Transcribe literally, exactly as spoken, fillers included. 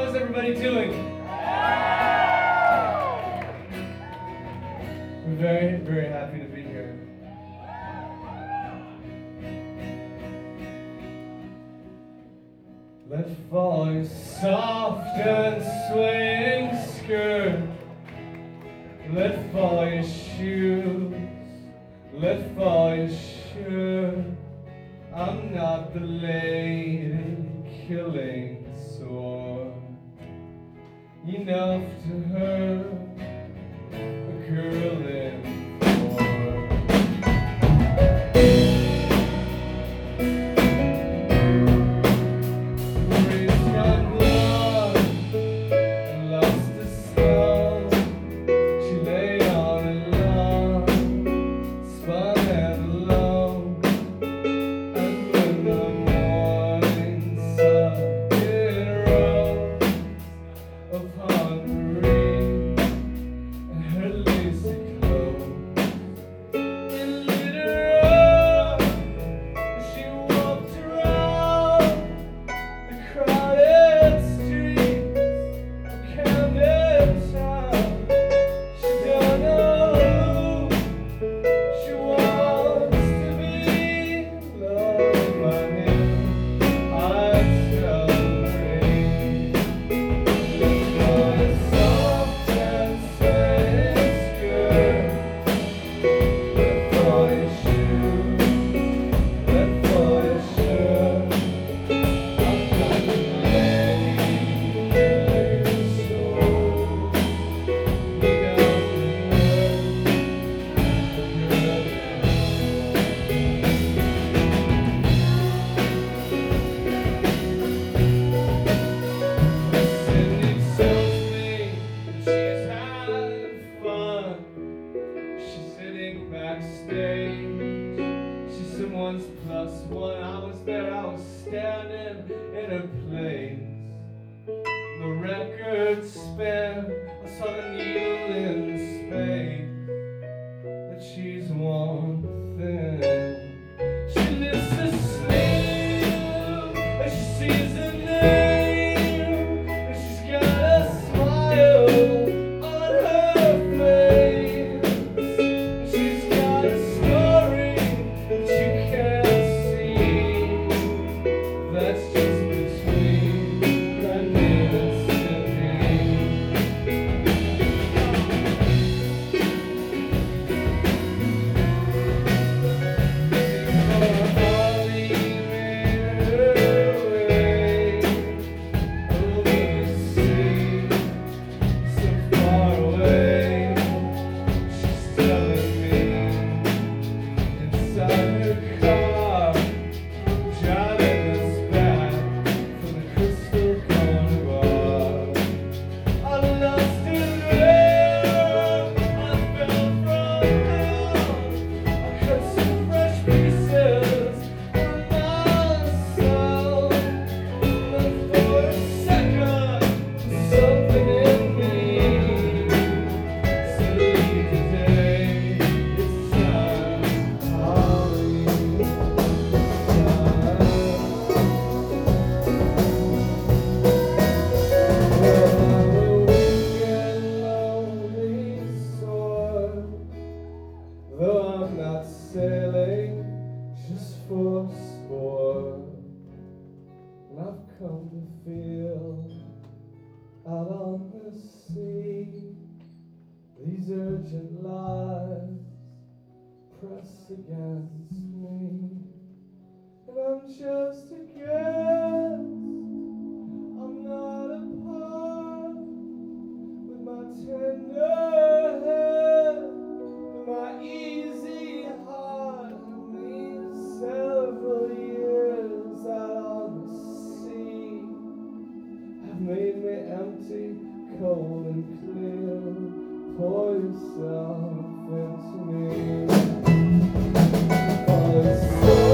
How's everybody doing? I'm very, very happy to be here. Let fall your soft and swaying skirt. Let fall your shoes. Let fall your shirt. I'm not the lady killing sword. Enough to hurt a girl in four. Breeze run blood, lost the smell. She lay on a lawn, spun and alone. And when the morning sun it rose upon Marie and her lacy clothes, it lit her up as she walked around the crowded streets of Camden Town. She don't know who she wants to be loved by him. I tell her, lift my soft and swaying skirt, let fall your shoes, let fall your shirt. I'm not the lady killing soul. You got Cindy tells me that she's had fun. She's sitting backstage. She's someone's plus one. I was there, I was standing in her place. The record spin, I saw the needle in space. That she's one thing. She lifts to sleep and she sees her name. And she's got a smile on her face. And she's got a story that you can't see. That's just between Brandon and though I'm not sailing just for sport, and I've come to feel out on the sea these urgent lies press against me, and I'm just a guest. I'm not apart with my tender head, with my easy heart, and these several years out on the sea have made me empty, cold and clear. Pour yourself into me. All is so